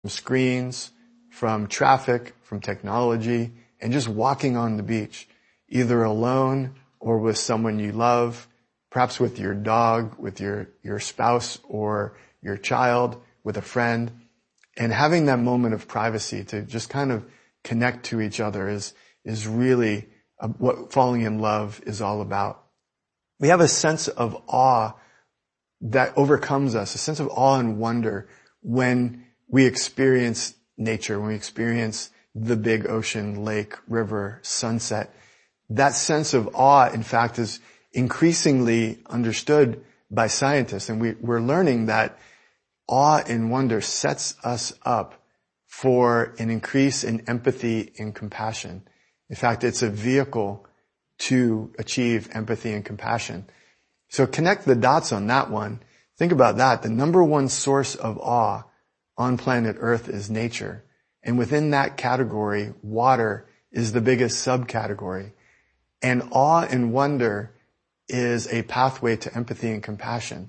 screens, from traffic, from technology, and just walking on the beach, either alone or with someone you love, perhaps with your dog, with your spouse or your child, with a friend, and having that moment of privacy to just kind of connect to each other is really what falling in love is all about. We have a sense of awe that overcomes us, a sense of awe and wonder when we experience nature, when we experience the big ocean, lake, river, sunset. That sense of awe, in fact, is increasingly understood by scientists. And we're learning that awe and wonder sets us up for an increase in empathy and compassion. In fact, it's a vehicle to achieve empathy and compassion. So connect the dots on that one. Think about that. The number one source of awe on planet Earth is nature. And within that category, water is the biggest subcategory. And awe and wonder is a pathway to empathy and compassion.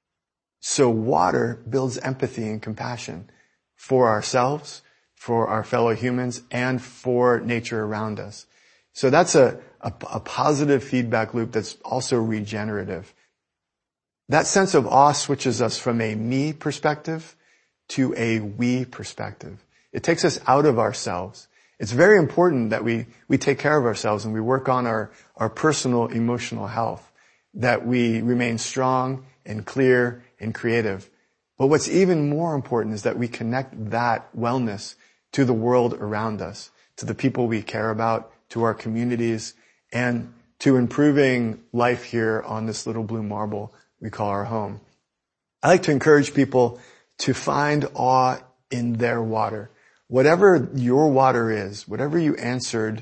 So water builds empathy and compassion for ourselves, for our fellow humans, and for nature around us. So that's a positive feedback loop that's also regenerative. That sense of awe switches us from a me perspective to a we perspective. It takes us out of ourselves. It's very important that we take care of ourselves and we work on our personal emotional health, that we remain strong and clear and creative. But what's even more important is that we connect that wellness to the world around us, to the people we care about, to our communities, and to improving life here on this little blue marble we call our home. I like to encourage people to find awe in their water. Whatever your water is, whatever you answered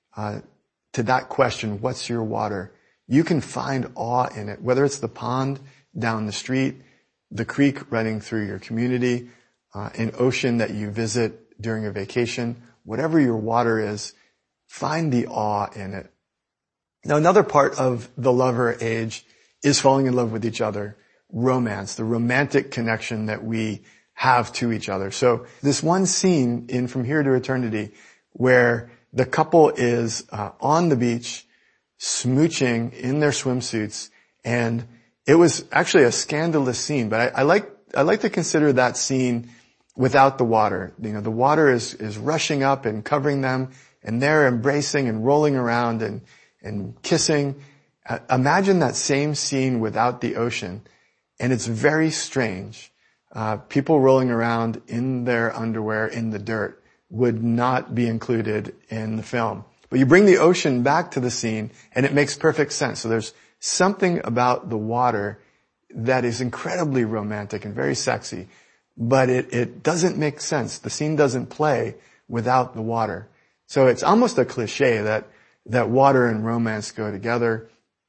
to that question, what's your water? You can find awe in it, whether it's the pond down the street, the creek running through your community, an ocean that you visit during a vacation. Whatever your water is, find the awe in it. Now, another part of the lover age is falling in love with each other, romance, the romantic connection that we have to each other. So this one scene in From Here to Eternity where the couple is on the beach smooching in their swimsuits, and it was actually a scandalous scene, but I like to consider that scene without the water. You know, the water is rushing up and covering them, and they're embracing and rolling around and kissing. Imagine that same scene without the ocean, and it's very strange. People rolling around in their underwear in the dirt would not be included in the film. But you bring the ocean back to the scene, and it makes perfect sense. So there's something about the water that is incredibly romantic and very sexy, but it doesn't make sense. The scene doesn't play without the water. So it's almost a cliche that water and romance go together.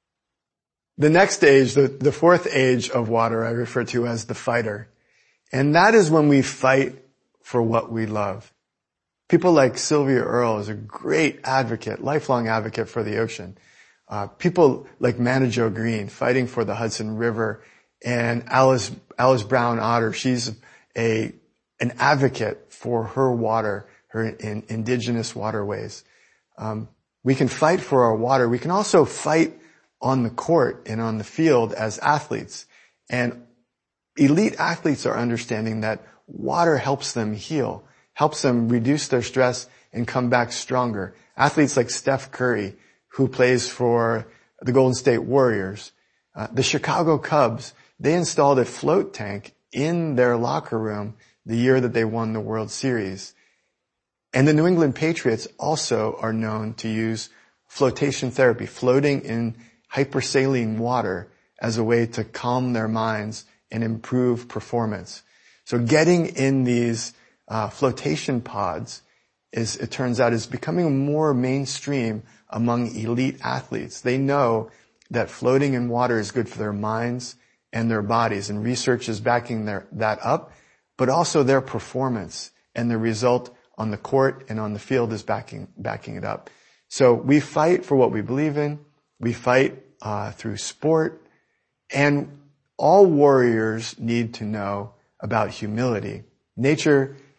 The next age, the fourth age of water, I refer to as the fighter. And that is when we fight for what we love. People like Sylvia Earle is a great advocate, lifelong advocate for the ocean. People like Manu Jo Green fighting for the Hudson River, and Alice Brown Otter, she's an advocate for her water, her indigenous waterways. We can fight for our water. We can also fight on the court and on the field as athletes. And elite athletes are understanding that water helps them heal, helps them reduce their stress and come back stronger. Athletes like Steph Curry, who plays for the Golden State Warriors, the Chicago Cubs, they installed a float tank in their locker room the year that they won the World Series. And the New England Patriots also are known to use flotation therapy, floating in hypersaline water as a way to calm their minds and improve performance. So getting in these flotation pods it turns out, is becoming more mainstream among elite athletes. They know that floating in water is good for their minds and their bodies, and research is backing that up, but also their performance and the result on the court and on the field is backing it up. So we fight for what we believe in. We fight through sport, and all warriors need to know about humility. Nature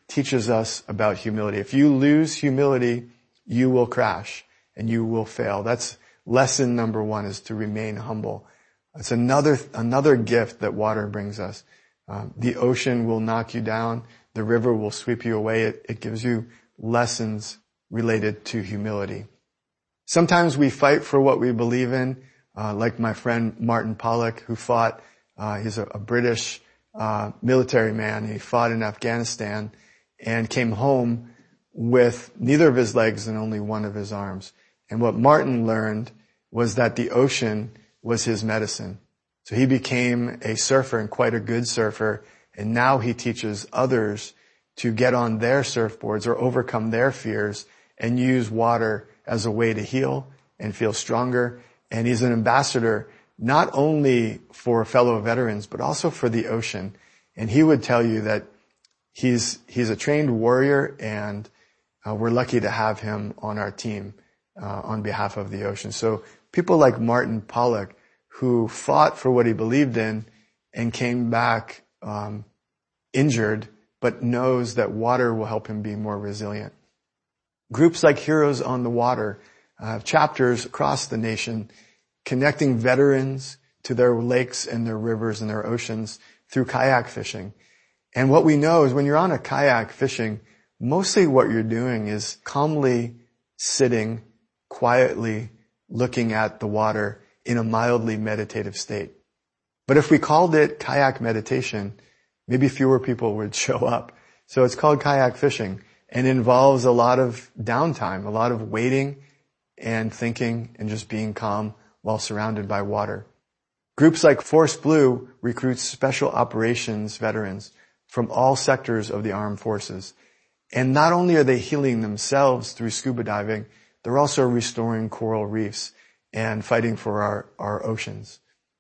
teaches us about humility. If you lose humility, you will crash and you will fail. That's lesson number one, is to remain humble. It's another gift that water brings us. The ocean will knock you down. The river will sweep you away. It gives you lessons related to humility. Sometimes we fight for what we believe in, like my friend Martin Pollock, who fought. He's a British military man. He fought in Afghanistan and came home with neither of his legs and only one of his arms. And what Martin learned was that the ocean was his medicine. So he became a surfer, and quite a good surfer, and now he teaches others to get on their surfboards or overcome their fears and use water as a way to heal and feel stronger. And he's an ambassador not only for fellow veterans, but also for the ocean. And he would tell you that he's a trained warrior, and we're lucky to have him on our team on behalf of the ocean. So people like Martin Pollock, who fought for what he believed in and came back injured, but knows that water will help him be more resilient. Groups like Heroes on the Water have chapters across the nation connecting veterans to their lakes and their rivers and their oceans through kayak fishing. And what we know is when you're on a kayak fishing, mostly what you're doing is calmly sitting, quietly looking at the water in a mildly meditative state. But if we called it kayak meditation, maybe fewer people would show up. So it's called kayak fishing, and involves a lot of downtime, a lot of waiting and thinking and just being calm while surrounded by water. Groups like Force Blue recruits special operations veterans from all sectors of the armed forces. And not only are they healing themselves through scuba diving, they're also restoring coral reefs and fighting for our oceans.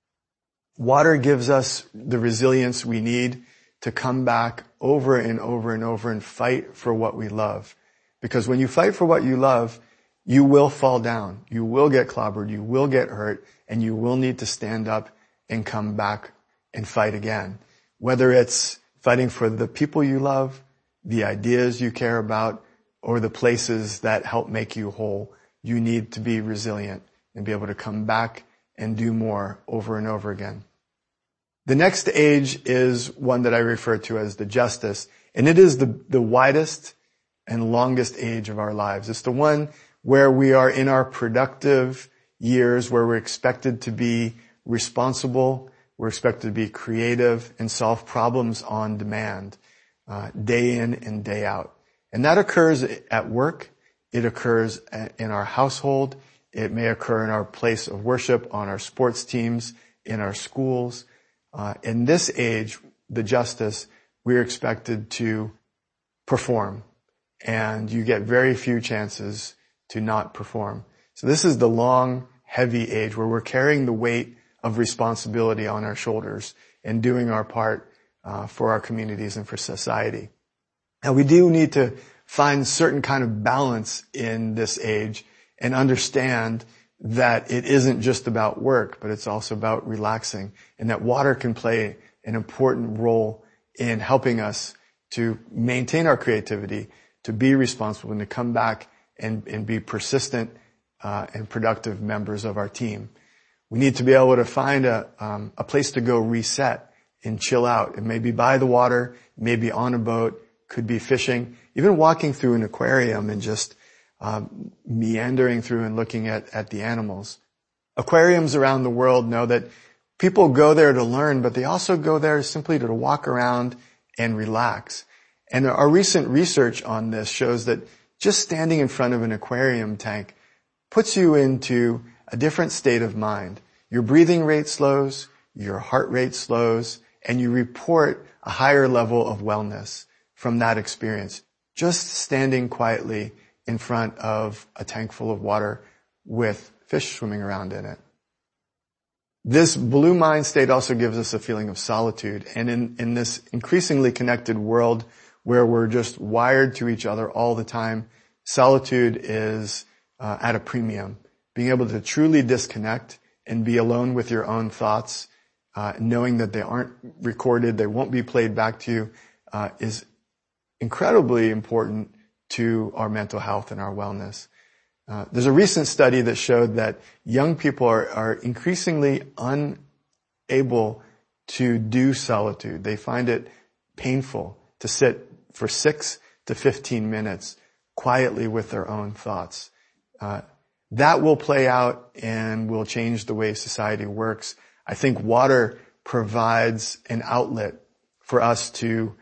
Water gives us the resilience we need to come back over and over and over and fight for what we love. Because when you fight for what you love, you will fall down, you will get clobbered, you will get hurt, and you will need to stand up and come back and fight again. Whether it's fighting for the people you love, the ideas you care about, or the places that help make you whole, you need to be resilient and be able to come back and do more over and over again. The next age is one that I refer to as the Justice, and it is the widest and longest age of our lives. It's the one where we are in our productive years, where we're expected to be responsible, we're expected to be creative and solve problems on demand, day in and day out. And that occurs at work. It occurs in our household. It may occur in our place of worship, on our sports teams, in our schools. In this age, the Justice, we're expected to perform, and you get very few chances to not perform. So this is the long, heavy age where we're carrying the weight of responsibility on our shoulders and doing our part for our communities and for society. Now, we do need to find certain kind of balance in this age and understand that it isn't just about work, but it's also about relaxing, and that water can play an important role in helping us to maintain our creativity, to be responsible, and to come back and be persistent and productive members of our team. We need to be able to find a place to go reset and chill out. It may be by the water, maybe on a boat, could be fishing, even walking through an aquarium and just meandering through and looking at the animals. Aquariums around the world know that people go there to learn, but they also go there simply to walk around and relax. And our recent research on this shows that just standing in front of an aquarium tank puts you into a different state of mind. Your breathing rate slows, your heart rate slows, and you report a higher level of wellness from that experience. Just standing quietly in front of a tank full of water with fish swimming around in it. This blue mind state also gives us a feeling of solitude. And in this increasingly connected world where we're just wired to each other all the time, solitude is at a premium. Being able to truly disconnect and be alone with your own thoughts, knowing that they aren't recorded, they won't be played back to you, is incredibly important to our mental health and our wellness. There's a recent study that showed that young people are increasingly unable to do solitude. They find it painful to sit for 6 to 15 minutes quietly with their own thoughts. That will play out and will change the way society works. I think water provides an outlet for us to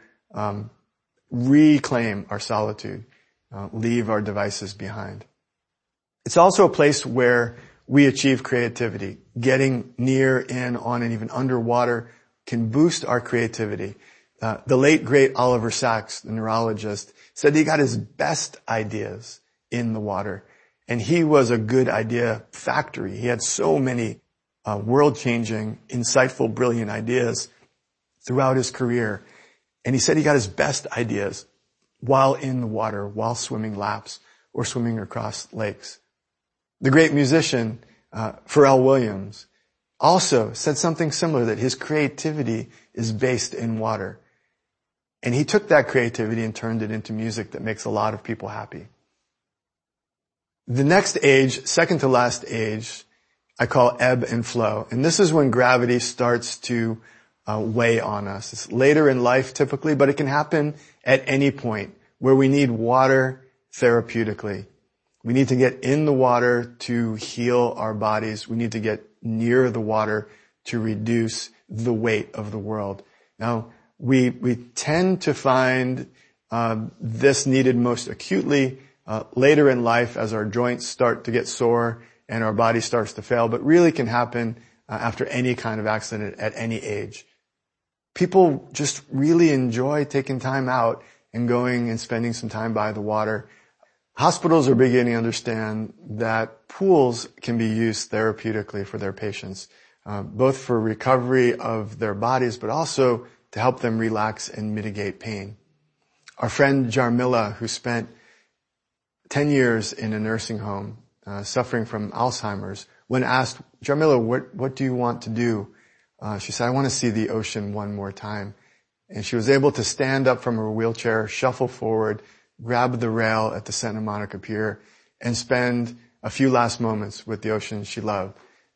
reclaim our solitude, leave our devices behind. It's also a place where we achieve creativity. Getting near, in, on, and even underwater can boost our creativity. The late, great Oliver Sacks, the neurologist, said he got his best ideas in the water. And he was a good idea factory. He had so many world-changing, insightful, brilliant ideas throughout his career. And he said he got his best ideas while in the water, while swimming laps or swimming across lakes. The great musician, Pharrell Williams, also said something similar, that his creativity is based in water. And he took that creativity and turned it into music that makes a lot of people happy. The next age, second to last age, I call ebb and flow. And this is when gravity starts to weigh on us. It's later in life typically, but it can happen at any point where we need water therapeutically. We need to get in the water to heal our bodies. We need to get near the water to reduce the weight of the world. Now, we tend to find this needed most acutely later in life as our joints start to get sore and our body starts to fail, but really can happen after any kind of accident at any age. People just really enjoy taking time out and going and spending some time by the water. Hospitals are beginning to understand that pools can be used therapeutically for their patients, both for recovery of their bodies, but also to help them relax and mitigate pain. Our friend Jarmila, who spent 10 years in a nursing home, suffering from Alzheimer's, when asked, Jarmila, what do you want to do? She said, I want to see the ocean one more time. And she was able to stand up from her wheelchair, shuffle forward, grab the rail at the Santa Monica Pier, and spend a few last moments with the ocean she loved.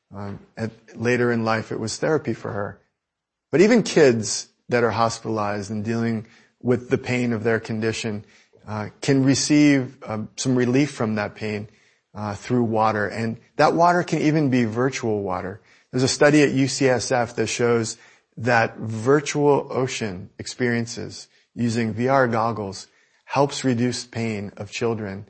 Later in life, it was therapy for her. But even kids that are hospitalized and dealing with the pain of their condition can receive some relief from that pain through water. And that water can even be virtual water. There's a study at UCSF that shows that virtual ocean experiences using VR goggles helps reduce pain of children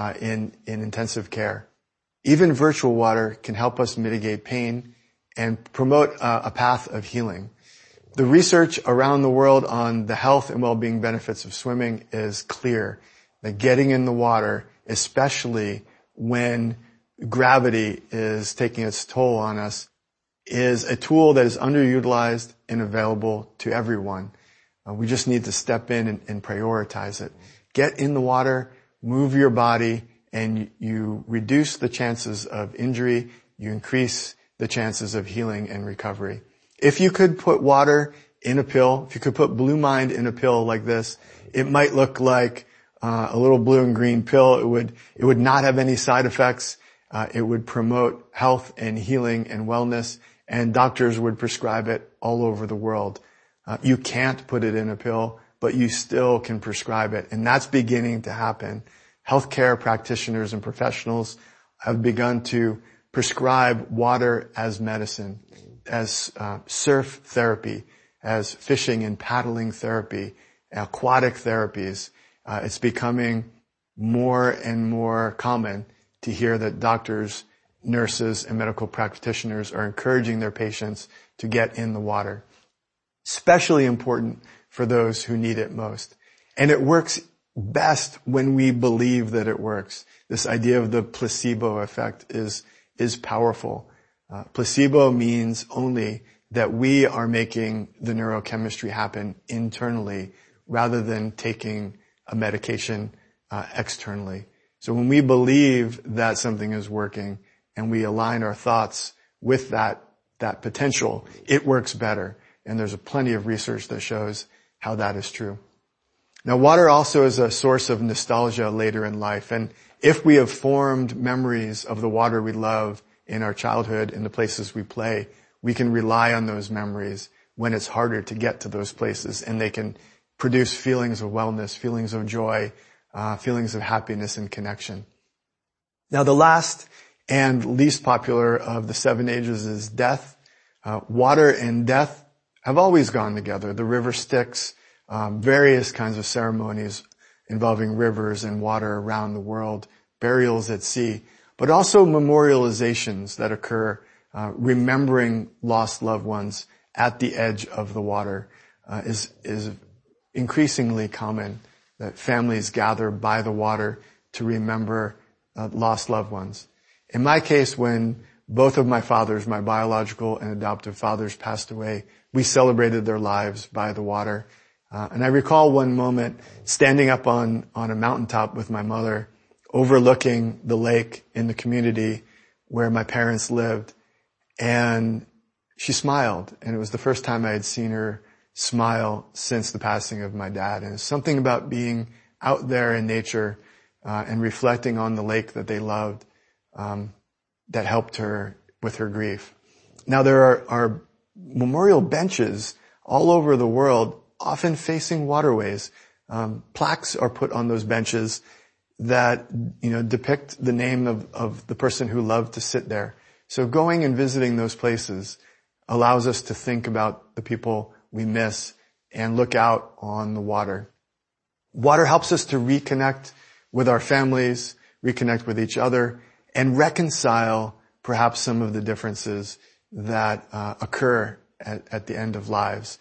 in intensive care. Even virtual water can help us mitigate pain and promote a path of healing. The research around the world on the health and well-being benefits of swimming is clear, that getting in the water, especially when gravity is taking its toll on us, is a tool that is underutilized and available to everyone. We just need to step in and prioritize it. Get in the water, move your body, and you reduce the chances of injury. You increase the chances of healing and recovery. If you could put water in a pill, if you could put Blue Mind in a pill like this, it might look like a little blue and green pill. It would not have any side effects. It would promote health and healing and wellness, and doctors would prescribe it all over the world. You can't put it in a pill, but you still can prescribe it, and that's beginning to happen. Healthcare practitioners and professionals have begun to prescribe water as medicine, as surf therapy, as fishing and paddling therapy, aquatic therapies. It's becoming more and more common to hear that doctors, nurses, and medical practitioners are encouraging their patients to get in the water. Especially important for those who need it most. And it works best when we believe that it works. This idea of the placebo effect is powerful. Placebo means only that we are making the neurochemistry happen internally rather than taking a medication externally. So when we believe that something is working and we align our thoughts with that potential, it works better. And there's plenty of research that shows how that is true. Now, water also is a source of nostalgia later in life. And if we have formed memories of the water we love in our childhood, in the places we play, we can rely on those memories when it's harder to get to those places, and they can produce feelings of wellness, feelings of joy, feelings of happiness and connection. Now, the last and least popular of the 7 ages is death. Water and death have always gone together. The river Styx, various kinds of ceremonies involving rivers and water around the world, burials at sea, but also memorializations that occur, remembering lost loved ones at the edge of the water, is increasingly common, that families gather by the water to remember lost loved ones. In my case, when both of my fathers, my biological and adoptive fathers, passed away, we celebrated their lives by the water. And I recall one moment standing up on a mountaintop with my mother, overlooking the lake in the community where my parents lived. And she smiled. And it was the first time I had seen her smile since the passing of my dad. And it's something about being out there in nature, and reflecting on the lake that they loved, that helped her with her grief. Now, there are memorial benches all over the world, often facing waterways. Plaques are put on those benches that, depict the name of the person who loved to sit there. So going and visiting those places allows us to think about the people we miss and look out on the water. Water helps us to reconnect with our families, reconnect with each other, and reconcile perhaps some of the differences that occur at the end of lives.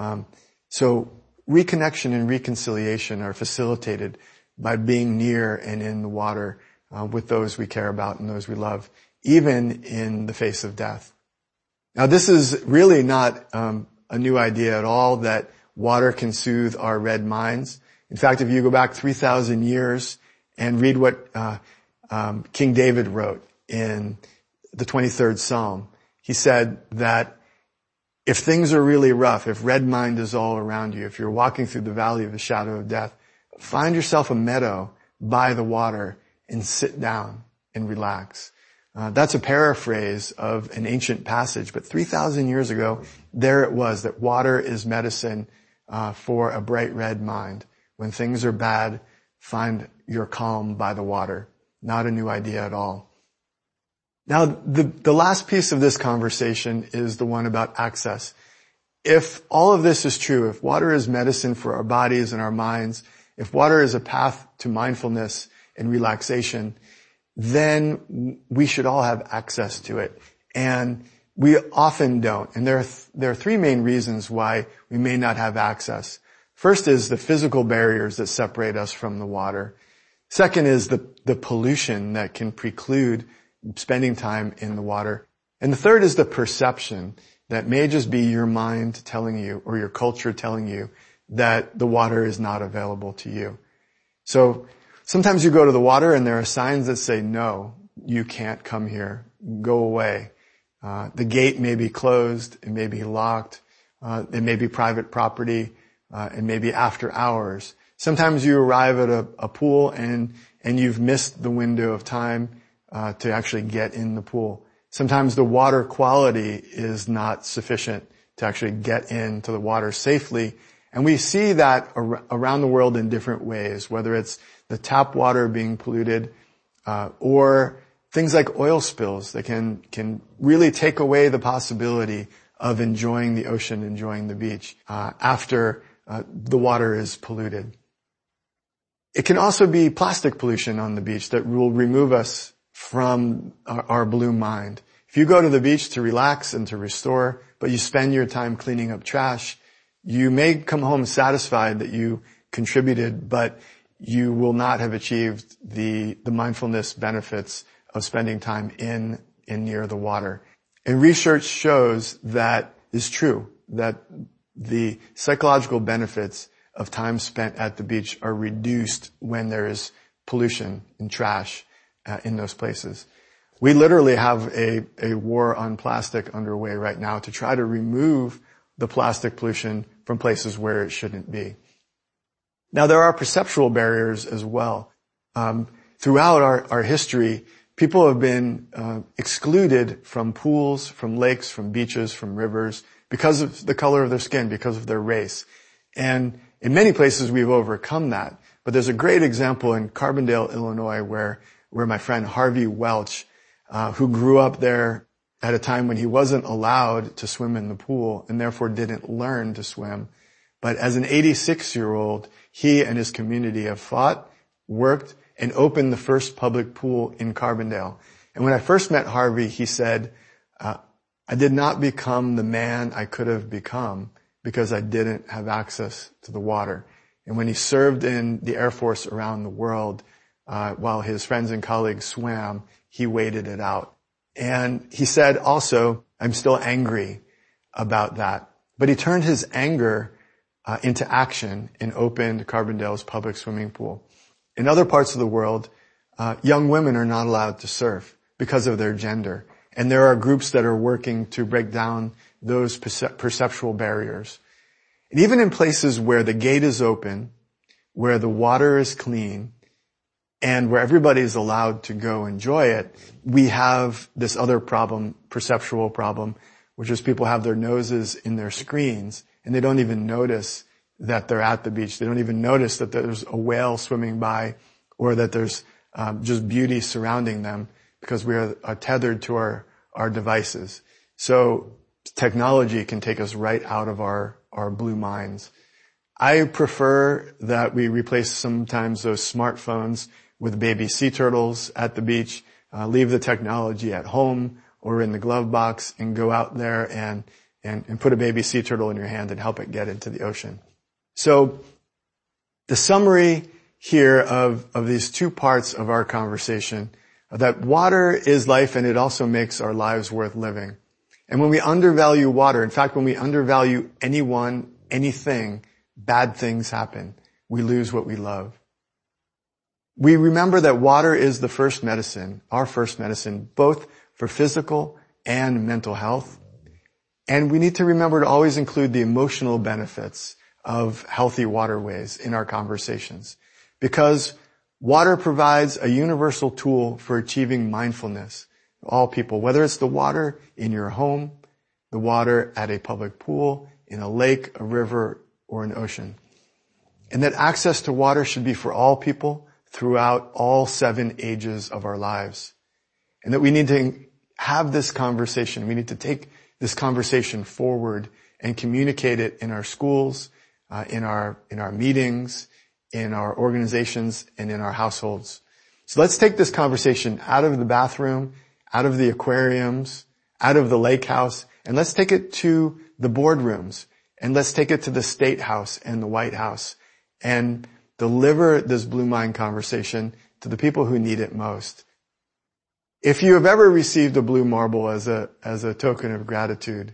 So reconnection and reconciliation are facilitated by being near and in the water with those we care about and those we love, even in the face of death. Now, this is really not a new idea at all, that water can soothe our red minds. In fact, if you go back 3,000 years and read what King David wrote in the 23rd Psalm, he said that if things are really rough, if red mind is all around you, if you're walking through the valley of the shadow of death, find yourself a meadow by the water and sit down and relax. That's a paraphrase of an ancient passage, but 3,000 years ago, there it was, that water is medicine for a bright red mind. When things are bad, find your calm by the water. Not a new idea at all. Now, the last piece of this conversation is the one about access. If all of this is true, if water is medicine for our bodies and our minds, if water is a path to mindfulness and relaxation, then we should all have access to it. And we often don't. And there are 3 main reasons why we may not have access. First is the physical barriers that separate us from the water. Second is the pollution that can preclude spending time in the water. And the third is the perception that may just be your mind telling you, or your culture telling you, that the water is not available to you. So sometimes you go to the water and there are signs that say, no, you can't come here. Go away. The gate may be closed. It may be locked. It may be private property. It may be after hours. Sometimes you arrive at a pool and you've missed the window of time to actually get in the pool. Sometimes the water quality is not sufficient to actually get into the water safely. And we see that around the world in different ways, whether it's the tap water being polluted, or things like oil spills that can really take away the possibility of enjoying the ocean, enjoying the beach, after the water is polluted. It can also be plastic pollution on the beach that will remove us from our blue mind. If you go to the beach to relax and to restore, but you spend your time cleaning up trash, you may come home satisfied that you contributed, but you will not have achieved the mindfulness benefits of spending time in near the water. And research shows that is true, that the psychological benefits of time spent at the beach are reduced when there is pollution and trash in those places. We literally have a war on plastic underway right now to try to remove the plastic pollution from places where it shouldn't be. Now, there are perceptual barriers as well. Throughout our history, people have been excluded from pools, from lakes, from beaches, from rivers because of the color of their skin, because of their race. And in many places, we've overcome that. But there's a great example in Carbondale, Illinois, where my friend Harvey Welch, who grew up there at a time when he wasn't allowed to swim in the pool and therefore didn't learn to swim. But as an 86-year-old, he and his community have fought, worked, and opened the first public pool in Carbondale. And when I first met Harvey, he said, I did not become the man I could have become because I didn't have access to the water. And when he served in the Air Force around the world, while his friends and colleagues swam, he waited it out. And he said also, I'm still angry about that. But he turned his anger into action and opened Carbondale's public swimming pool. In other parts of the world, young women are not allowed to surf because of their gender. And there are groups that are working to break down those perceptual barriers. And even in places where the gate is open, where the water is clean, and where everybody is allowed to go enjoy it, we have this other problem, perceptual problem, which is people have their noses in their screens, and they don't even notice that they're at the beach. They don't even notice that there's a whale swimming by or that there's just beauty surrounding them because we are tethered to our devices. So technology can take us right out of our blue minds. I prefer that we replace sometimes those smartphones with baby sea turtles at the beach, leave the technology at home or in the glove box and go out there and put a baby sea turtle in your hand and help it get into the ocean. So the summary here of these two parts of our conversation, that water is life and it also makes our lives worth living. And when we undervalue water, in fact, when we undervalue anyone, anything, bad things happen. We lose what we love. We remember that water is the first medicine, our first medicine, both for physical and mental health. And we need to remember to always include the emotional benefits of healthy waterways in our conversations, because water provides a universal tool for achieving mindfulness. All people, whether it's the water in your home, the water at a public pool, in a lake, a river, or an ocean. And that access to water should be for all people throughout all 7 ages of our lives. And that we need to have this conversation. We need to take this conversation forward and communicate it in our schools, in our meetings, in our organizations, and in our households. So let's take this conversation out of the bathroom, out of the aquariums, out of the lake house, and let's take it to the boardrooms, and let's take it to the State House and the White House, and deliver this Blue Mind conversation to the people who need it most. If you have ever received a blue marble as a token of gratitude,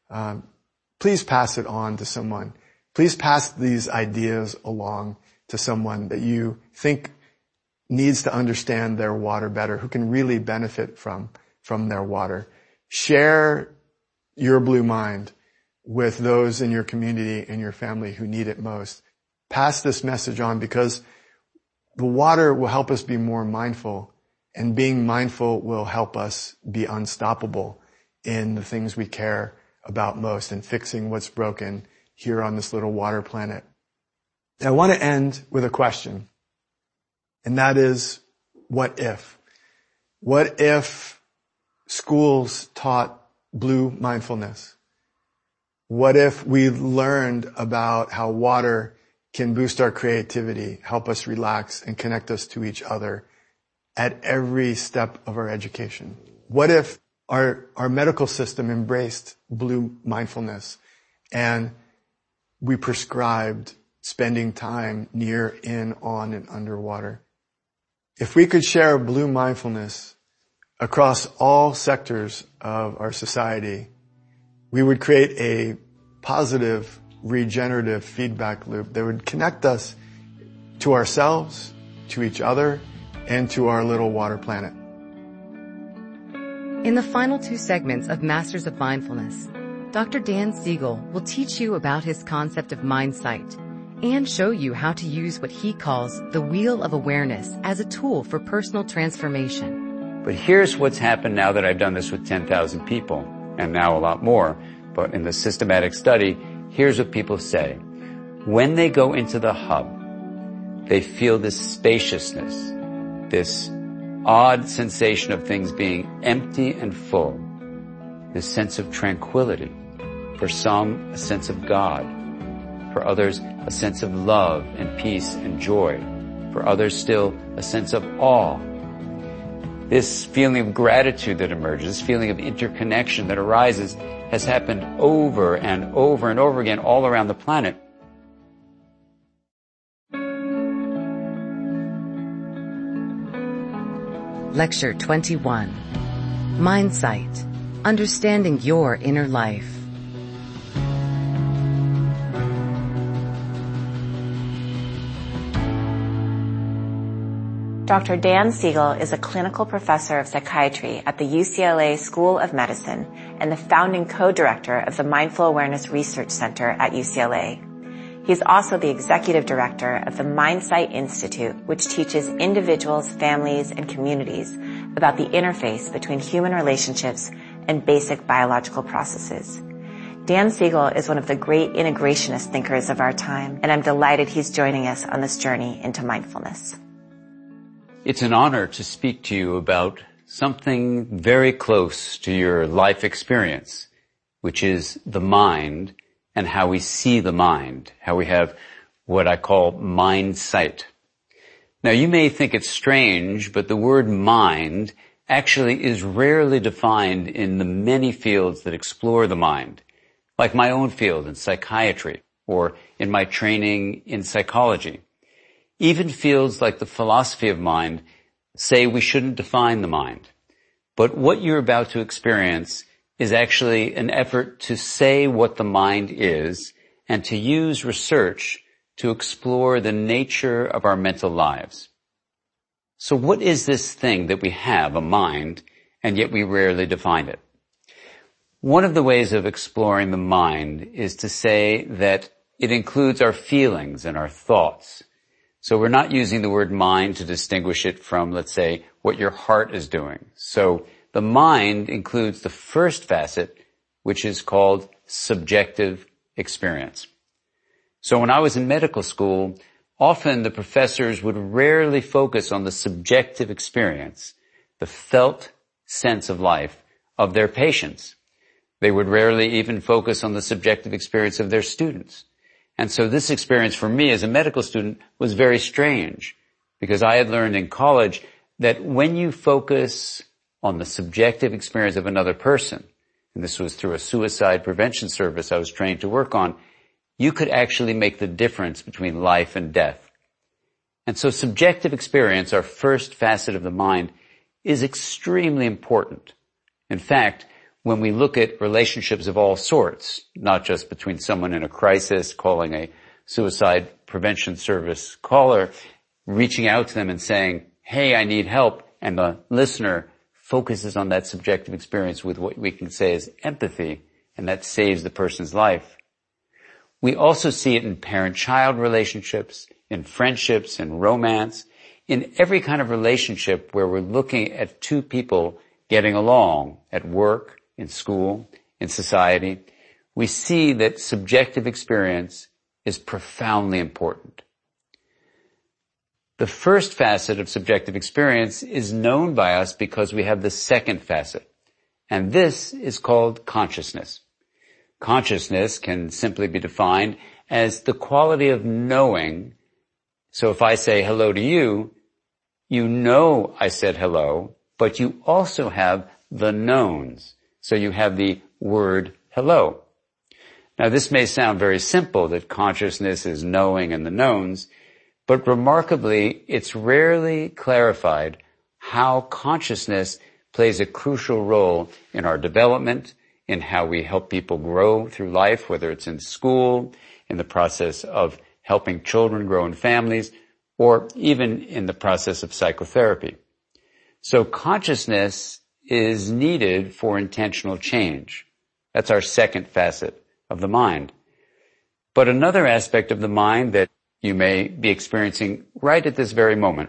please pass it on to someone. Please pass these ideas along to someone that you think needs to understand their water better, who can really benefit from their water. Share your blue mind with those in your community and your family who need it most. Pass this message on, because the water will help us be more mindful, and being mindful will help us be unstoppable in the things we care about most and fixing what's broken here on this little water planet. I want to end with a question, and that is, what if? What if schools taught blue mindfulness? What if we learned about how water can boost our creativity, help us relax, and connect us to each other at every step of our education? What if our medical system embraced blue mindfulness and we prescribed spending time near, in, on, and underwater? If we could share blue mindfulness across all sectors of our society, we would create a positive, regenerative feedback loop that would connect us to ourselves, to each other, and to our little water planet. In the final 2 segments of Masters of Mindfulness, Dr. Dan Siegel will teach you about his concept of mindsight and show you how to use what he calls the Wheel of Awareness as a tool for personal transformation. But here's what's happened now that I've done this with 10,000 people, and now a lot more. But in the systematic study, here's what people say. When they go into the hub, they feel this spaciousness, this odd sensation of things being empty and full, this sense of tranquility. For some, a sense of God. For others, a sense of love and peace and joy. For others still, a sense of awe. This feeling of gratitude that emerges, this feeling of interconnection that arises, has happened over and over and over again all around the planet. Lecture 21. Mindsight. Understanding your inner life. Dr. Dan Siegel is a clinical professor of psychiatry at the UCLA School of Medicine and the founding co-director of the Mindful Awareness Research Center at UCLA. He is also the executive director of the Mindsight Institute, which teaches individuals, families, and communities about the interface between human relationships and basic biological processes. Dan Siegel is one of the great integrationist thinkers of our time, and I'm delighted he's joining us on this journey into mindfulness. It's an honor to speak to you about something very close to your life experience, which is the mind and how we see the mind, how we have what I call mind sight. Now, you may think it's strange, but the word mind actually is rarely defined in the many fields that explore the mind, like my own field in psychiatry or in my training in psychology. Even fields like the philosophy of mind say we shouldn't define the mind. But what you're about to experience is actually an effort to say what the mind is and to use research to explore the nature of our mental lives. So what is this thing that we have, a mind, and yet we rarely define it? One of the ways of exploring the mind is to say that it includes our feelings and our thoughts. So we're not using the word mind to distinguish it from, let's say, what your heart is doing. So the mind includes the first facet, which is called subjective experience. So when I was in medical school, often the professors would rarely focus on the subjective experience, the felt sense of life of their patients. They would rarely even focus on the subjective experience of their students. And so this experience for me as a medical student was very strange, because I had learned in college that when you focus on the subjective experience of another person, and this was through a suicide prevention service I was trained to work on, you could actually make the difference between life and death. And so subjective experience, our first facet of the mind, is extremely important. In fact, when we look at relationships of all sorts, not just between someone in a crisis calling a suicide prevention service caller, reaching out to them and saying, hey, I need help, and the listener focuses on that subjective experience with what we can say is empathy, and that saves the person's life. We also see it in parent-child relationships, in friendships, in romance, in every kind of relationship where we're looking at two people getting along at work, in school, in society. We see that subjective experience is profoundly important. The first facet of subjective experience is known by us because we have the second facet, and this is called consciousness. Consciousness can simply be defined as the quality of knowing. So if I say hello to you, you know I said hello, but you also have the knowns. So you have the word hello. Now this may sound very simple, that consciousness is knowing and the knowns, but remarkably, it's rarely clarified how consciousness plays a crucial role in our development, in how we help people grow through life, whether it's in school, in the process of helping children grow in families, or even in the process of psychotherapy. So consciousness is needed for intentional change. That's our second facet of the mind. But another aspect of the mind that you may be experiencing right at this very moment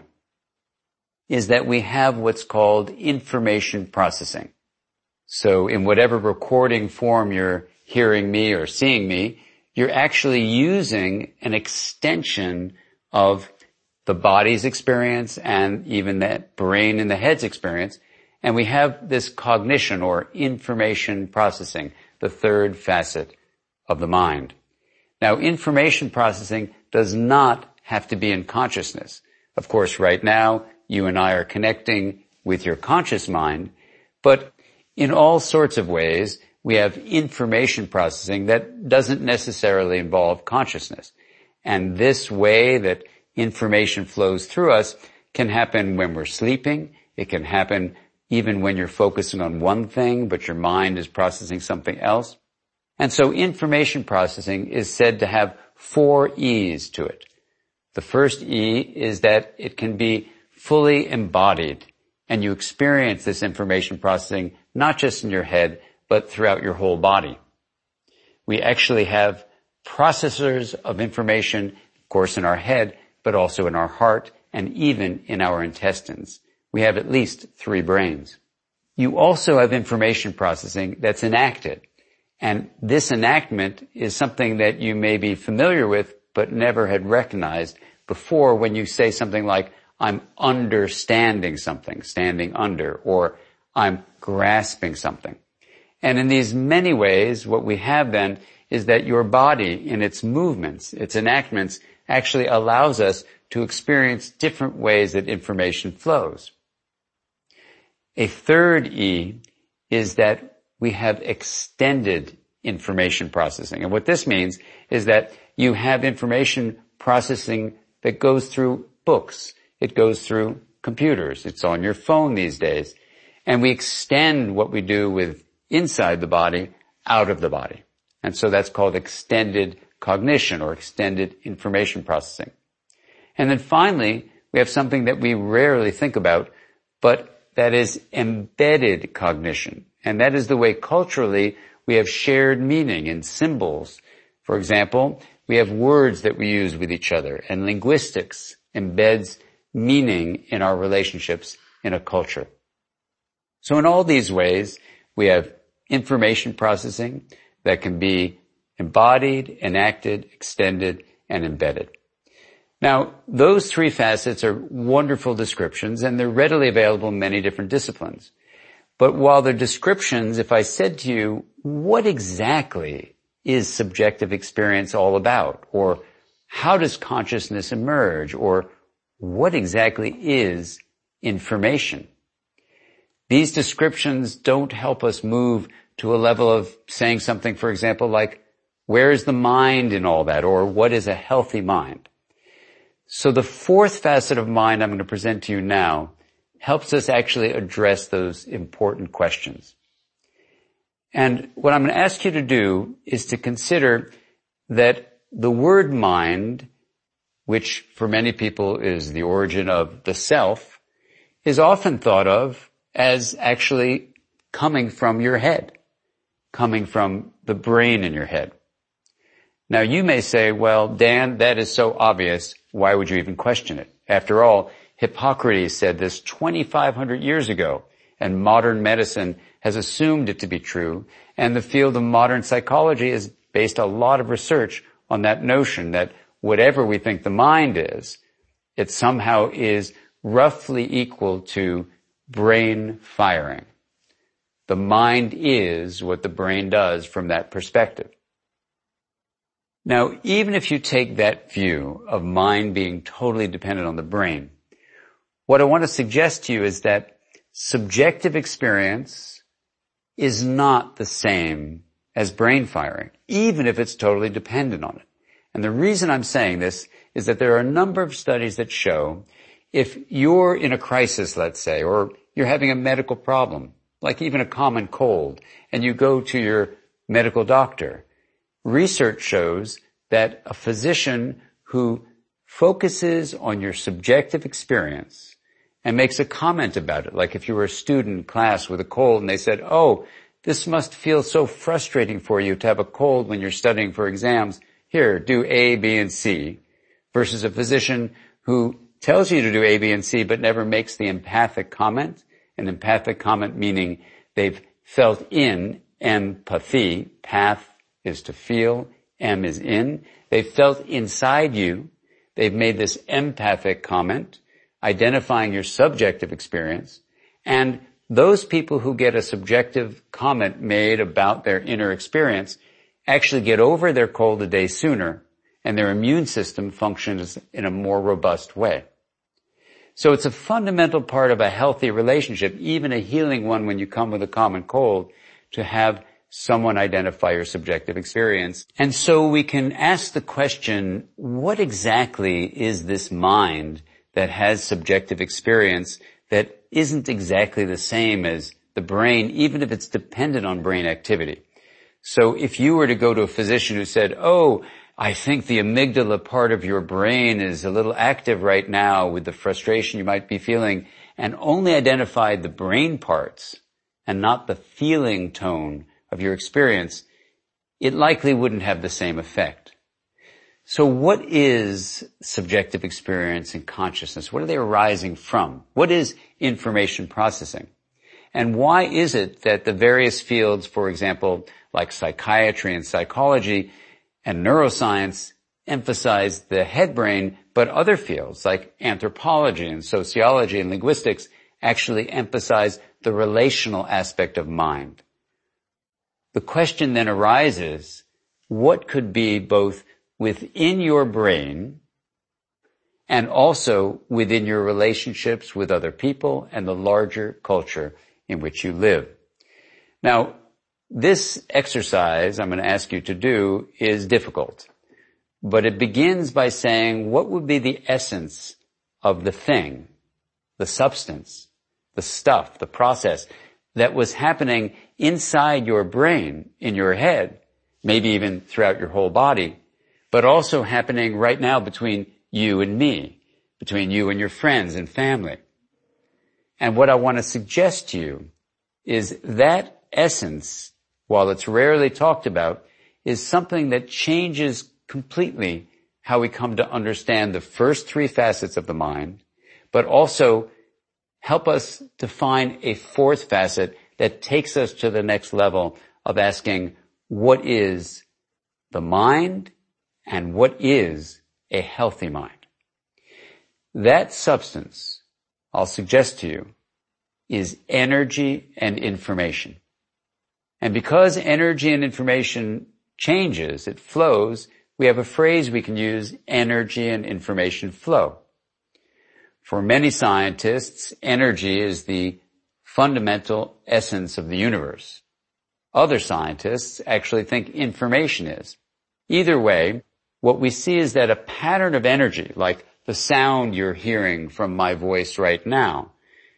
is that we have what's called information processing. So in whatever recording form you're hearing me or seeing me, you're actually using an extension of the body's experience and even that brain and the head's experience. And we have this cognition or information processing, the third facet of the mind. Now, information processing does not have to be in consciousness. Of course, right now, you and I are connecting with your conscious mind, but in all sorts of ways, we have information processing that doesn't necessarily involve consciousness. And this way that information flows through us can happen when we're sleeping. It can happen even when you're focusing on one thing, but your mind is processing something else. And so information processing is said to have 4 E's to it. The first E is that it can be fully embodied, and you experience this information processing not just in your head, but throughout your whole body. We actually have processors of information, of course, in our head, but also in our heart and even in our intestines. We have at least 3 brains. You also have information processing that's enacted. And this enactment is something that you may be familiar with, but never had recognized before when you say something like, I'm understanding something, standing under, or I'm grasping something. And in these many ways, what we have then is that your body in its movements, its enactments, actually allows us to experience different ways that information flows. A third E is that we have extended information processing. And what this means is that you have information processing that goes through books. It goes through computers. It's on your phone these days. And we extend what we do with inside the body out of the body. And so that's called extended cognition or extended information processing. And then finally, we have something that we rarely think about, but that is embedded cognition. And that is the way culturally we have shared meaning in symbols. For example, we have words that we use with each other, and linguistics embeds meaning in our relationships in a culture. So in all these ways, we have information processing that can be embodied, enacted, extended, and embedded. Now, those 3 facets are wonderful descriptions, and they're readily available in many different disciplines. But while they're descriptions, if I said to you, what exactly is subjective experience all about? Or how does consciousness emerge? Or what exactly is information? These descriptions don't help us move to a level of saying something, for example, like, where is the mind in all that? Or what is a healthy mind? So the 4th facet of mind I'm going to present to you now helps us actually address those important questions. And what I'm going to ask you to do is to consider that the word mind, which for many people is the origin of the self, is often thought of as actually coming from your head, coming from the brain in your head. Now you may say, well, Dan, that is so obvious. Why would you even question it? After all, Hippocrates said this 2,500 years ago, and modern medicine has assumed it to be true, and the field of modern psychology has based a lot of research on that notion that whatever we think the mind is, it somehow is roughly equal to brain firing. The mind is what the brain does from that perspective. Now, even if you take that view of mind being totally dependent on the brain, what I want to suggest to you is that subjective experience is not the same as brain firing, even if it's totally dependent on it. And the reason I'm saying this is that there are a number of studies that show if you're in a crisis, let's say, or you're having a medical problem, like even a common cold, and you go to your medical doctor, research shows that a physician who focuses on your subjective experience and makes a comment about it, like if you were a student in class with a cold and they said, oh, this must feel so frustrating for you to have a cold when you're studying for exams. Here, do A, B, and C. versus a physician who tells you to do A, B, and C, but never makes the empathic comment. An empathic comment meaning they've felt in empathy. Path is to feel. M is in. They've felt inside you. They've made this empathic comment, identifying your subjective experience. And those people who get a subjective comment made about their inner experience actually get over their cold a day sooner, and their immune system functions in a more robust way. So it's a fundamental part of a healthy relationship, even a healing one when you come with a common cold, to have someone identify your subjective experience. And so we can ask the question, what exactly is this mind that has subjective experience that isn't exactly the same as the brain, even if it's dependent on brain activity? So if you were to go to a physician who said, oh, I think the amygdala part of your brain is a little active right now with the frustration you might be feeling, and only identified the brain parts and not the feeling tone of your experience, it likely wouldn't have the same effect. So what is subjective experience and consciousness? What are they arising from? What is information processing? And why is it that the various fields, for example, like psychiatry and psychology and neuroscience, emphasize the head brain, but other fields like anthropology and sociology and linguistics actually emphasize the relational aspect of mind? The question then arises, what could be both within your brain and also within your relationships with other people and the larger culture in which you live? Now, this exercise I'm going to ask you to do is difficult, but it begins by saying, what would be the essence of the thing, the substance, the stuff, the process that was happening inside your brain, in your head, maybe even throughout your whole body, but also happening right now between you and me, between you and your friends and family. And what I want to suggest to you is that essence, while it's rarely talked about, is something that changes completely how we come to understand the first three facets of the mind, but also help us define a fourth facet that takes us to the next level of asking, what is the mind and what is a healthy mind? That substance, I'll suggest to you, is energy and information. And because energy and information changes, it flows, we have a phrase we can use, energy and information flow. For many scientists, energy is the fundamental essence of the universe. Other scientists actually think information is. Either way, what we see is that a pattern of energy, like the sound you're hearing from my voice right now,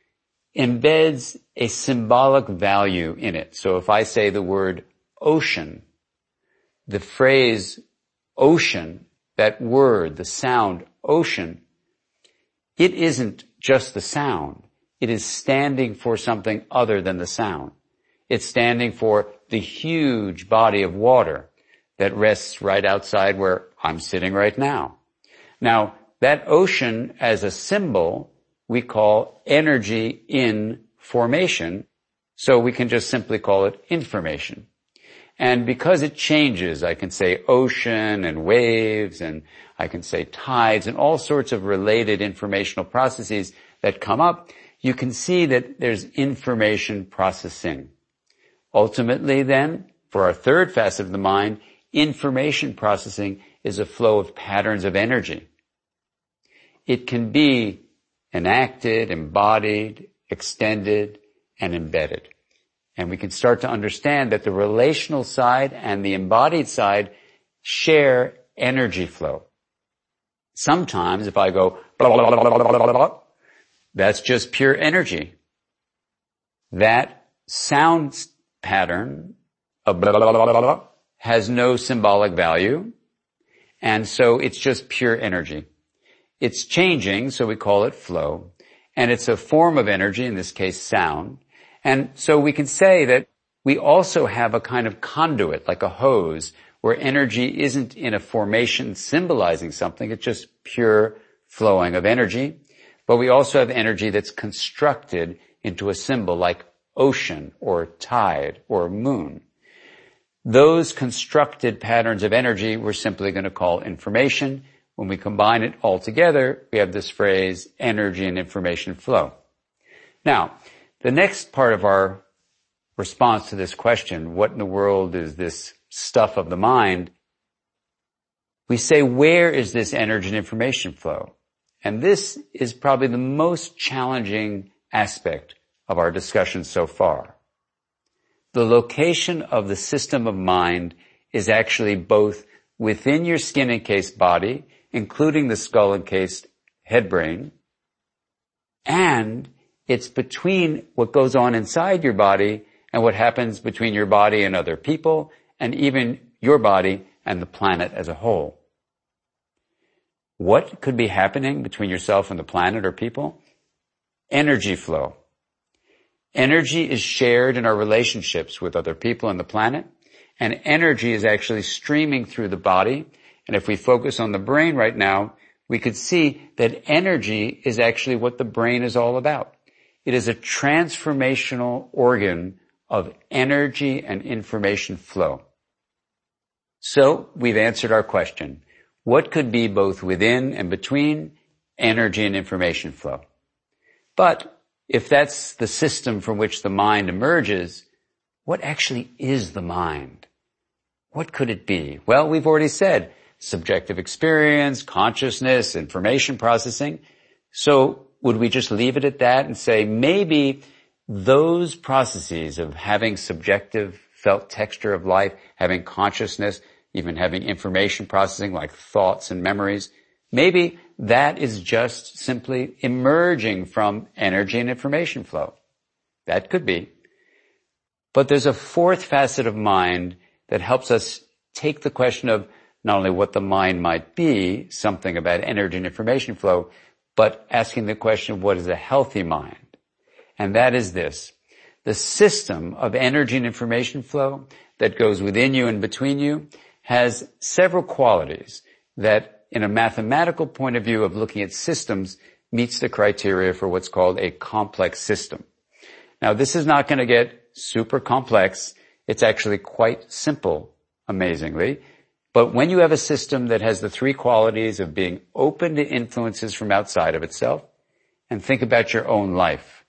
embeds a symbolic value in it. So if I say the word ocean, the phrase ocean, that word, the sound ocean, it isn't just the sound. It is standing for something other than the sound. It's standing for the huge body of water that rests right outside where I'm sitting right now. Now, that ocean as a symbol we call energy in formation, so we can just simply call it information. And because it changes, I can say ocean and waves, and I can say tides and all sorts of related informational processes that come up, you can see that there's information processing. Ultimately then, for our third facet of the mind, information processing is a flow of patterns of energy. It can be enacted, embodied, extended, and embedded. And we can start to understand that the relational side and the embodied side share energy flow. Sometimes if I go blah, blah, blah, blah, blah, blah, blah, that's just pure energy. That sound pattern of blah, blah, blah, blah, blah, has no symbolic value, and so it's just pure energy. It's changing, so we call it flow, and it's a form of energy, in this case sound. And so we can say that we also have a kind of conduit, like a hose, where energy isn't in a formation symbolizing something, it's just pure flowing of energy. But we also have energy that's constructed into a symbol like ocean or tide or moon. Those constructed patterns of energy we're simply going to call information. When we combine it all together, we have this phrase, energy and information flow. Now, the next part of our response to this question, what in the world is this stuff of the mind? We say, where is this energy and information flow? And this is probably the most challenging aspect of our discussion so far. The location of the system of mind is actually both within your skin-encased body, including the skull-encased head brain, and it's between what goes on inside your body and what happens between your body and other people, and even your body and the planet as a whole. What could be happening between yourself and the planet or people? Energy flow. Energy is shared in our relationships with other people on the planet, and energy is actually streaming through the body. And if we focus on the brain right now, we could see that energy is actually what the brain is all about. It is a transformational organ of energy and information flow. So we've answered our question. What could be both within and between energy and information flow? But if that's the system from which the mind emerges, what actually is the mind? What could it be? Well, we've already said subjective experience, consciousness, information processing. So would we just leave it at that and say maybe those processes of having subjective felt texture of life, having consciousness, even having information processing like thoughts and memories, maybe that is just simply emerging from energy and information flow. That could be. But there's a fourth facet of mind that helps us take the question of not only what the mind might be, something about energy and information flow, but asking the question of what is a healthy mind. And that is this. The system of energy and information flow that goes within you and between you has several qualities that, in a mathematical point of view of looking at systems, meets the criteria for what's called a complex system. Now, this is not going to get super complex. It's actually quite simple, amazingly. But when you have a system that has the three qualities of being open to influences from outside of itself, and think about your own life.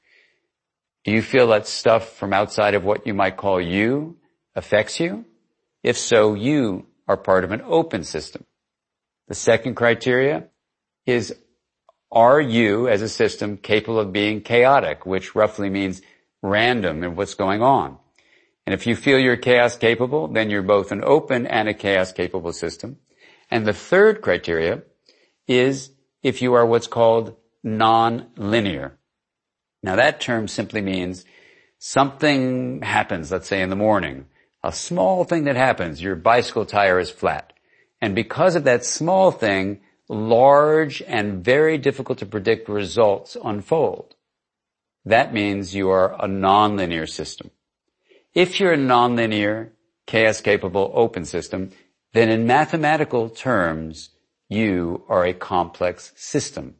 Do you feel that stuff from outside of what you might call you affects you? If so, you are part of an open system. The second criteria is, are you as a system capable of being chaotic, which roughly means random in what's going on? And if you feel you're chaos capable, then you're both an open and a chaos capable system. And the third criteria is if you are what's called non-linear. Now that term simply means something happens, let's say in the morning, a small thing that happens, your bicycle tire is flat. And because of that small thing, large and very difficult to predict results unfold. That means you are a non-linear system. If you're a non-linear, chaos-capable, open system, then in mathematical terms, you are a complex system.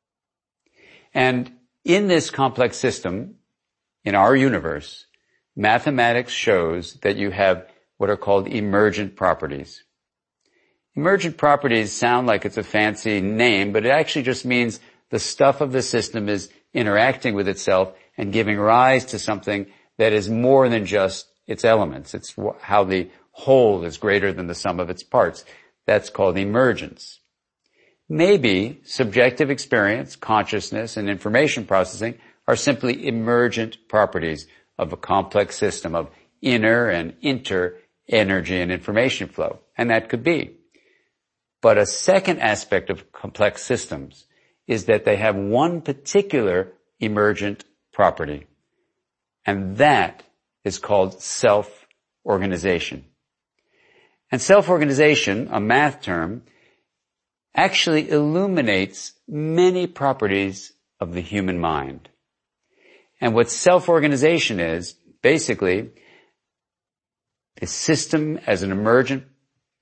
And in this complex system, in our universe, mathematics shows that you have what are called emergent properties. Emergent properties sound like it's a fancy name, but it actually just means the stuff of the system is interacting with itself and giving rise to something that is more than just its elements. It's how the whole is greater than the sum of its parts. That's called emergence. Maybe subjective experience, consciousness, and information processing are simply emergent properties of a complex system of inner and inter energy and information flow. And that could be. But a second aspect of complex systems is that they have one particular emergent property. And that is called self-organization. And self-organization, a math term, actually illuminates many properties of the human mind. And what self-organization is, basically, the system as an emergent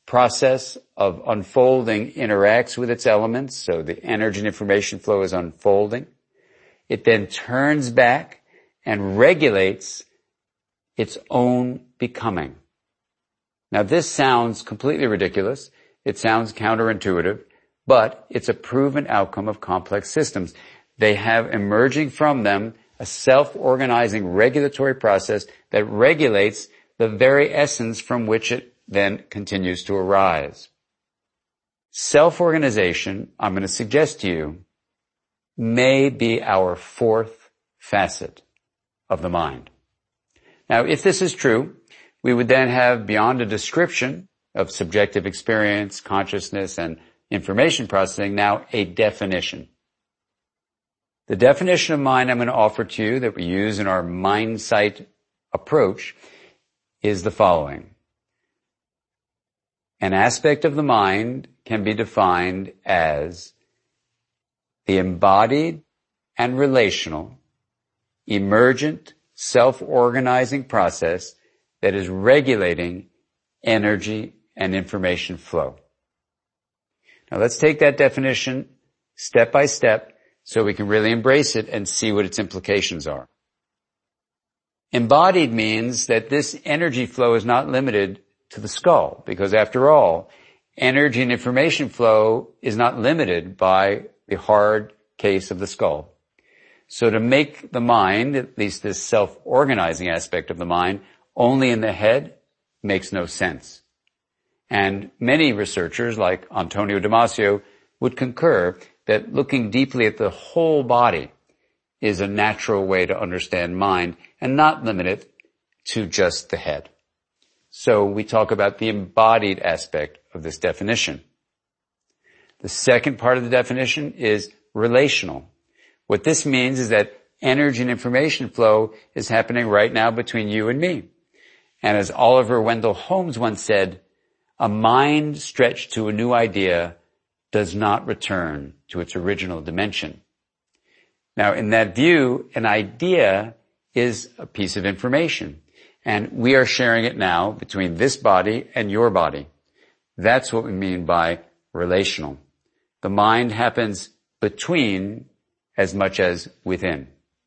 process of unfolding interacts with its elements, so the energy and information flow is unfolding. It then turns back and regulates its own becoming. Now this sounds completely ridiculous. It sounds counterintuitive, but it's a proven outcome of complex systems. They have emerging from them a self-organizing regulatory process that regulates the very essence from which it then continues to arise. Self-organization, I'm going to suggest to you, may be our fourth facet of the mind. Now, if this is true, we would then have, beyond a description of subjective experience, consciousness, and information processing, now a definition. The definition of mind I'm going to offer to you that we use in our MindSight approach is the following. An aspect of the mind can be defined as the embodied and relational, emergent, self-organizing process that is regulating energy and information flow. Now let's take that definition step by step so we can really embrace it and see what its implications are. Embodied means that this energy flow is not limited to the skull, because after all, energy and information flow is not limited by the hard case of the skull. So to make the mind, at least this self-organizing aspect of the mind, only in the head makes no sense. And many researchers, like Antonio Damasio, would concur that looking deeply at the whole body is a natural way to understand mind and not limit it to just the head. So we talk about the embodied aspect of this definition. The second part of the definition is relational. What this means is that energy and information flow is happening right now between you and me. And as Oliver Wendell Holmes once said, a mind stretched to a new idea does not return to its original dimension. Now, in that view, an idea is a piece of information, and we are sharing it now between this body and your body. That's what we mean by relational. The mind happens between as much as within.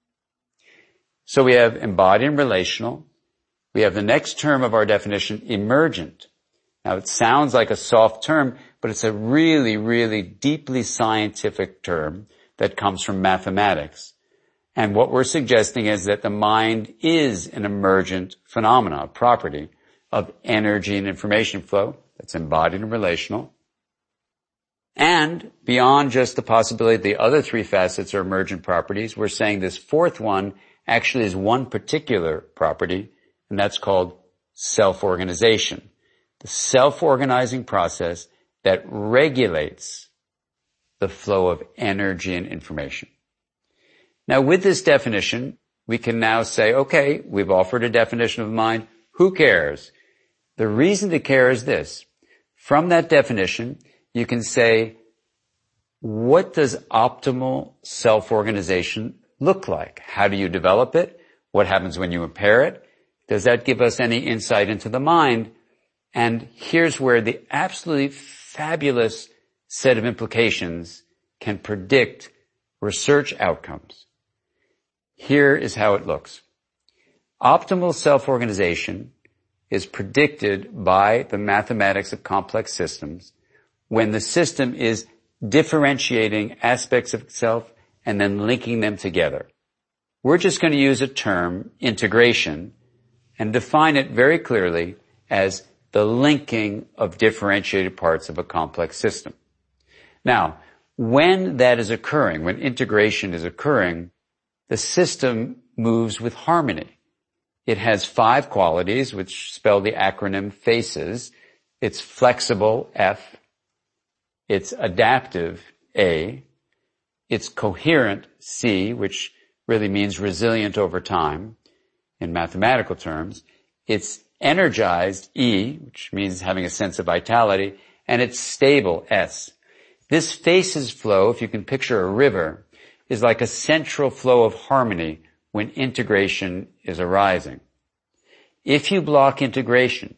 So we have embodied and relational. We have the next term of our definition, emergent. Now it sounds like a soft term, but it's a really, really deeply scientific term that comes from mathematics. And what we're suggesting is that the mind is an emergent phenomena, a property of energy and information flow that's embodied and relational. And beyond just the possibility that the other three facets are emergent properties, we're saying this fourth one actually is one particular property, and that's called self-organization. The self-organizing process that regulates the flow of energy and information. Now with this definition, we can now say, okay, we've offered a definition of mind. Who cares? The reason to care is this. From that definition, you can say, what does optimal self-organization look like? How do you develop it? What happens when you impair it? Does that give us any insight into the mind? And here's where the absolutely fabulous set of implications can predict research outcomes. Here is how it looks. Optimal self-organization is predicted by the mathematics of complex systems when the system is differentiating aspects of itself and then linking them together. We're just going to use a term, integration, and define it very clearly as the linking of differentiated parts of a complex system. Now, when that is occurring, when integration is occurring, the system moves with harmony. It has 5 qualities, which spell the acronym FACES. It's flexible, F. It's adaptive, A. It's coherent, C, which really means resilient over time in mathematical terms. It's energized, E, which means having a sense of vitality. And it's stable, S. This FACES flow, if you can picture a river, is like a central flow of harmony when integration is arising. If you block integration,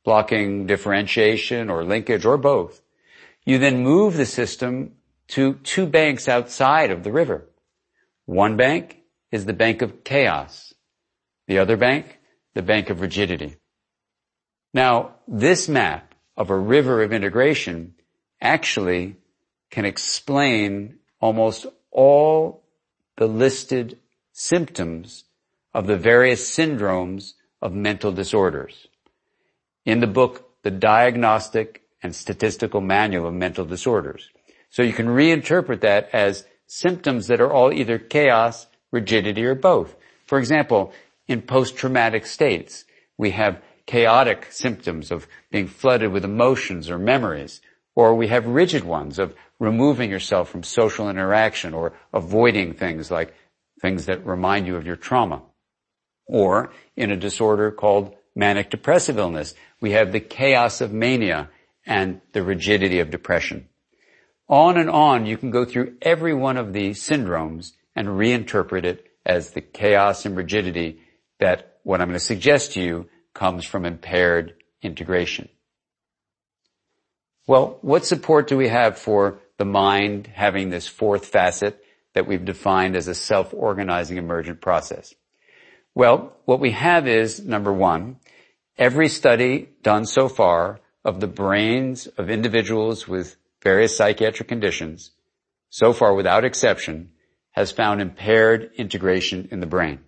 blocking differentiation or linkage or both. You then move the system to 2 banks outside of the river. One bank is the bank of chaos. The other bank, the bank of rigidity. Now, this map of a river of integration actually can explain almost all the listed symptoms of the various syndromes of mental disorders. In the book, The Diagnostic and Statistical Manual of Mental Disorders. So you can reinterpret that as symptoms that are all either chaos, rigidity, or both. For example, in post-traumatic states, we have chaotic symptoms of being flooded with emotions or memories, or we have rigid ones of removing yourself from social interaction or avoiding things like things that remind you of your trauma. Or in a disorder called manic depressive illness, we have the chaos of mania and the rigidity of depression. On and on, you can go through every one of these syndromes and reinterpret it as the chaos and rigidity that what I'm going to suggest to you comes from impaired integration. Well, what support do we have for the mind having this fourth facet that we've defined as a self-organizing emergent process? Well, what we have is, number one, every study done so far of the brains of individuals with various psychiatric conditions, so far without exception, has found impaired integration in the brain.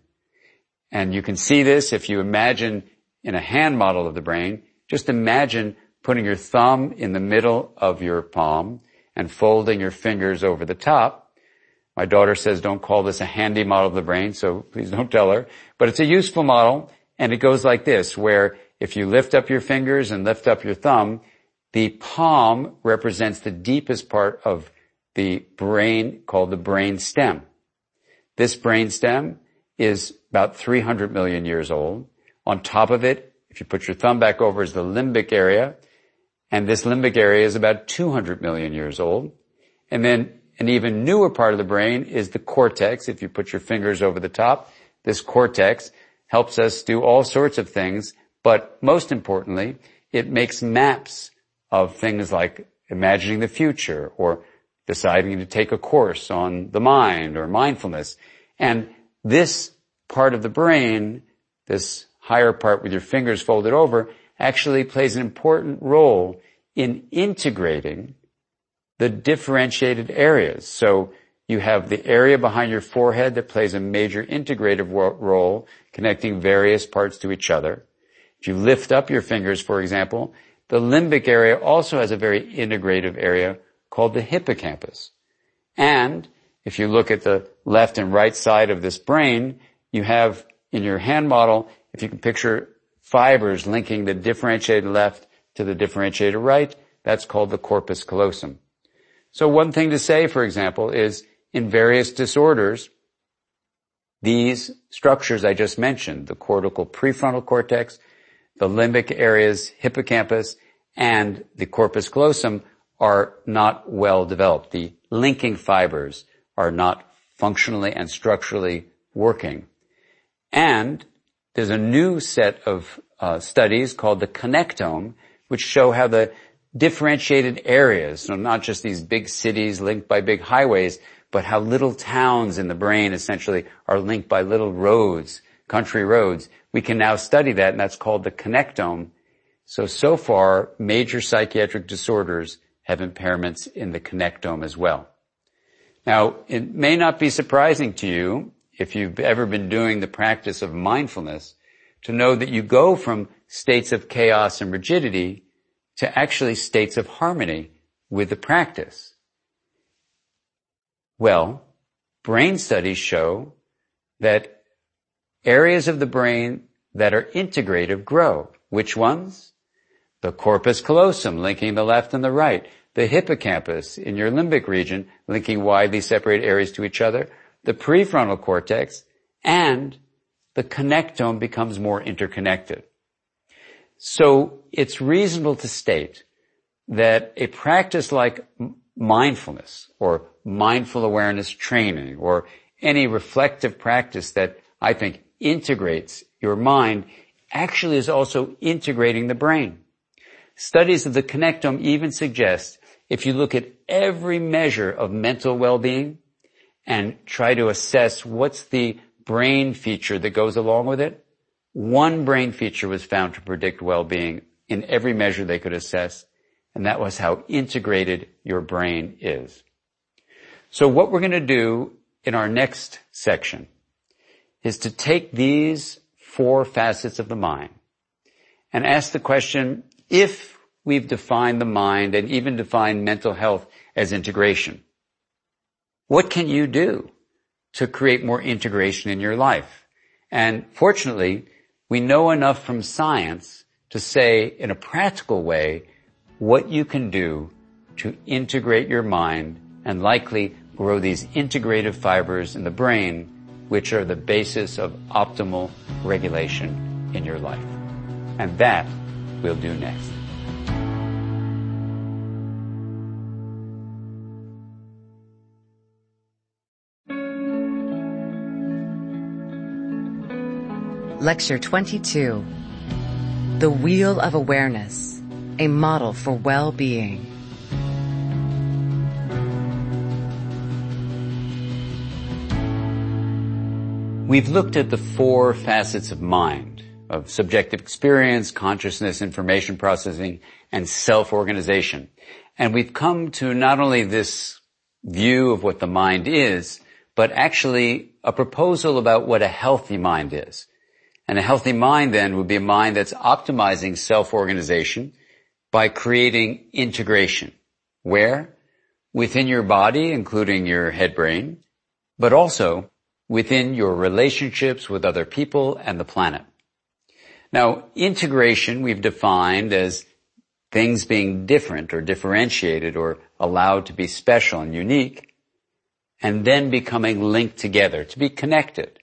And you can see this if you imagine in a hand model of the brain, just imagine putting your thumb in the middle of your palm and folding your fingers over the top. My daughter says don't call this a handy model of the brain, so please don't tell her. But it's a useful model, and it goes like this, where if you lift up your fingers and lift up your thumb, the palm represents the deepest part of the brain called the brain stem. This brain stem is about 300 million years old. On top of it, if you put your thumb back over, is the limbic area. And this limbic area is about 200 million years old. And then an even newer part of the brain is the cortex. If you put your fingers over the top, this cortex helps us do all sorts of things. But most importantly, it makes maps of things like imagining the future or deciding to take a course on the mind or mindfulness. And this part of the brain, this higher part with your fingers folded over, actually plays an important role in integrating the differentiated areas. So you have the area behind your forehead that plays a major integrative role, connecting various parts to each other. If you lift up your fingers, for example, the limbic area also has a very integrative area called the hippocampus. And if you look at the left and right side of this brain, you have in your hand model, if you can picture fibers linking the differentiated left to the differentiated right, that's called the corpus callosum. So one thing to say, for example, is in various disorders, these structures I just mentioned, the cortical prefrontal cortex, the limbic areas, hippocampus, and the corpus callosum are not well developed. The linking fibers are not functionally and structurally working. And there's a new set of studies called the connectome, which show how the differentiated areas, so not just these big cities linked by big highways, but how little towns in the brain essentially are linked by little roads, country roads. We can now study that, and that's called the connectome. So far, major psychiatric disorders have impairments in the connectome as well. Now, it may not be surprising to you, if you've ever been doing the practice of mindfulness, to know that you go from states of chaos and rigidity to actually states of harmony with the practice. Well, brain studies show that areas of the brain that are integrative grow. Which ones? The corpus callosum, linking the left and the right. The hippocampus in your limbic region, linking widely separated areas to each other. The prefrontal cortex, and the connectome becomes more interconnected. So it's reasonable to state that a practice like mindfulness or mindful awareness training or any reflective practice that I think integrates your mind actually is also integrating the brain. Studies of the connectome even suggest if you look at every measure of mental well-being and try to assess what's the brain feature that goes along with it, one brain feature was found to predict well-being in every measure they could assess, and that was how integrated your brain is. So what we're going to do in our next section is to take these 4 facets of the mind and ask the question, if we've defined the mind and even defined mental health as integration, what can you do to create more integration in your life? And fortunately, we know enough from science to say in a practical way what you can do to integrate your mind and likely grow these integrative fibers in the brain, which are the basis of optimal regulation in your life. And that we'll do next. Lecture 22. The Wheel of Awareness, a model for well-being. We've looked at the 4 facets of mind, of subjective experience, consciousness, information processing, and self-organization. And we've come to not only this view of what the mind is, but actually a proposal about what a healthy mind is. And a healthy mind then would be a mind that's optimizing self-organization by creating integration. Where? Within your body, including your head brain, but also within your relationships with other people and the planet. Now, integration we've defined as things being different or differentiated or allowed to be special and unique, and then becoming linked together, to be connected.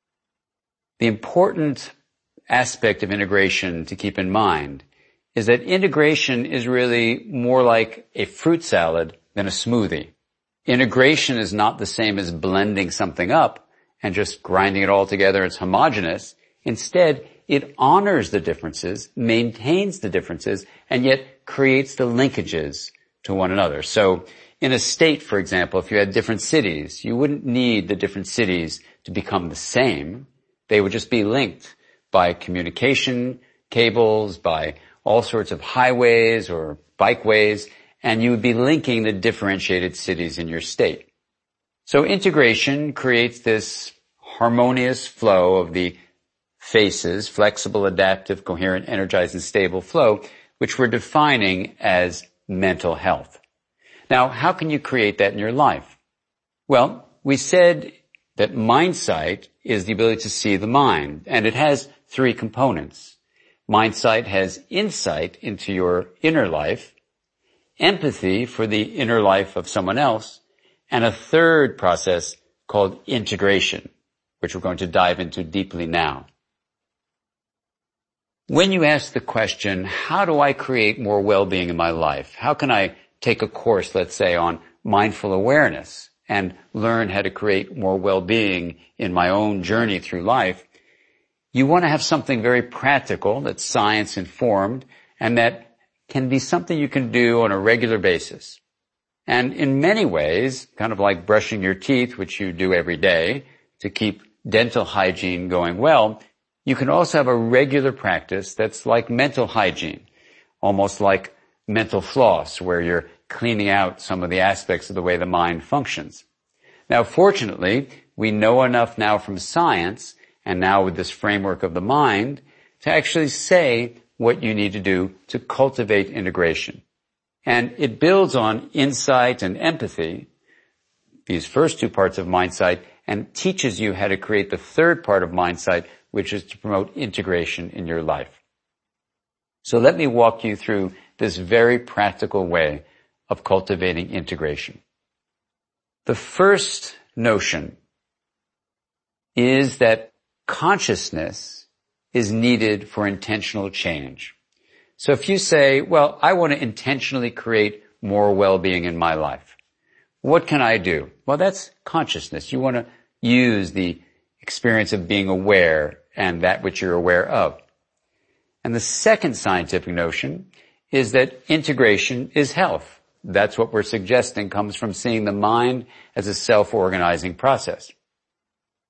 The important aspect of integration to keep in mind is that integration is really more like a fruit salad than a smoothie. Integration is not the same as blending something up and just grinding it all together. It's homogeneous. Instead, it honors the differences, maintains the differences, and yet creates the linkages to one another. So in a state, for example, if you had different cities, you wouldn't need the different cities to become the same. They would just be linked by communication cables, by all sorts of highways or bikeways, and you would be linking the differentiated cities in your state. So integration creates this harmonious flow of the faces, flexible, adaptive, coherent, energized, and stable flow, which we're defining as mental health. Now, how can you create that in your life? Well, we said that mindsight is the ability to see the mind, and it has 3 components. Mindsight has insight into your inner life, empathy for the inner life of someone else, and a third process called integration, which we're going to dive into deeply now. When you ask the question, how do I create more well-being in my life? How can I take a course, let's say, on mindful awareness and learn how to create more well-being in my own journey through life? You want to have something very practical that's science-informed and that can be something you can do on a regular basis. And in many ways, kind of like brushing your teeth, which you do every day to keep dental hygiene going well, you can also have a regular practice that's like mental hygiene, almost like mental floss, where you're cleaning out some of the aspects of the way the mind functions. Now, fortunately, we know enough now from science, and now with this framework of the mind, to actually say what you need to do to cultivate integration. And it builds on insight and empathy, these first 2 parts of mindsight, and teaches you how to create the third part of mindsight, which is to promote integration in your life. So let me walk you through this very practical way of cultivating integration. The first notion is that consciousness is needed for intentional change. So if you say, well, I want to intentionally create more well-being in my life, what can I do? Well, that's consciousness. You want to use the experience of being aware and that which you're aware of. And the second scientific notion is that integration is health. That's what we're suggesting comes from seeing the mind as a self-organizing process.